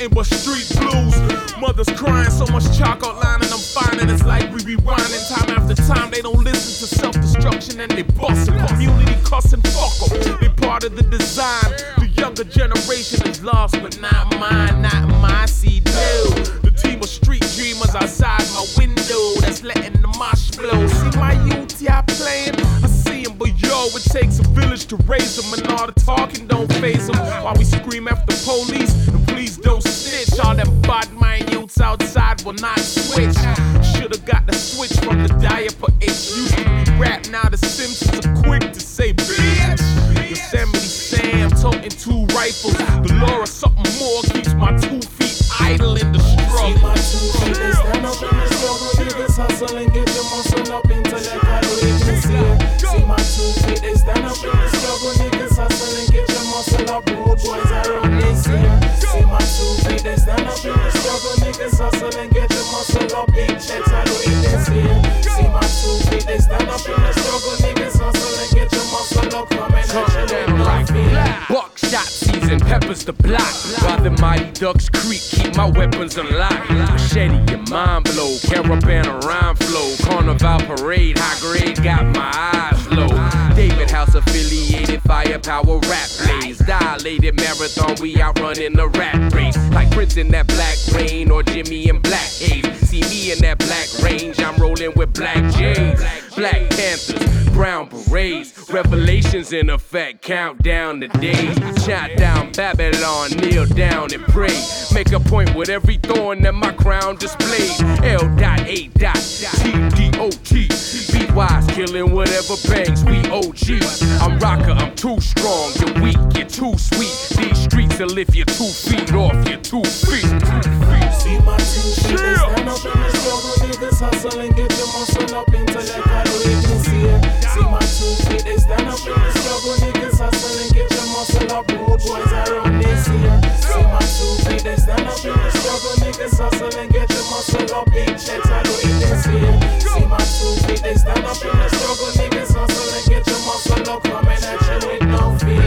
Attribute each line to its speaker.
Speaker 1: nothing but street blues. Mothers crying, so much chalk outlining, I'm finding it's like we rewinding time after time. They don't listen to self-destruction and they bustin'. Community cussing, fuck 'em. They part of the design. The younger generation is lost, but not mine, not mine. See, no. The team of street dreamers outside my window that's letting the mosh blow. See my youth, yeah, playing. I see 'em, but yo, it takes a village to raise 'em, and all the talking don't faze 'em. While we scream after police, and please don't snitch. All them bad mind youths outside will not switch. Should've got the switch from the diaper. It used to be rap, now the Simpsons are quick to say bitch. Yosemite Sam toting 2 rifles. The law of something more keeps my 2 feet idle in the struggle.
Speaker 2: See my 2 feet, they stand up in the struggle. Niggas hustle and get your muscle up intellectual agency. See my 2 feet, they stand up in the struggle. Niggas hustle and get your muscle up. Rude boys around this year. See my 2 feet, they stand up in the struggle. Niggas hustle and get your muscle up. Big checks I don't eat this year. See my 2 feet, they stand up in the struggle. Niggas hustle and get your muscle up. Coming at you with no fear.
Speaker 3: Buckshot season, peppers the block. While the mighty Ducks Creek keep my weapons unlocked. Machete, your mind blow. Caravan of rhyme flow. Carnival parade, high grade, got my eyes low. David House affiliated, firepower rap plays. Dilated marathon, we outrunning the rat race. Like Prince in that Black Rain or Jimmy in Black Haze. See me in that Black Range, I'm rolling with Black Jays. Black Panthers, brown berets. Revelations in effect, count down the days. Chant down Babylon, kneel down and pray. Make a point with every thorn that my crown displays. L.A. T.D.O.T. Be wise, killing whatever bangs, we OGs. I'm rocker, I'm too strong, you're weak, you're too sweet. These streets will lift your 2 feet off your 2 feet.
Speaker 2: See my 2 feet, they stand up in the struggle. Niggas hustle and get your muscle up intellectual agency. See my 2 feet, they stand up in the struggle. Niggas hustle and get your muscle up. Rude boys around this year. See my 2 feet, they stand up in the struggle. Niggas hustle and get your muscle up. Big checks I don't eat this year. See my 2 feet, they stand up in the struggle. Niggas hustle and get your muscle up. Coming at you with no fear.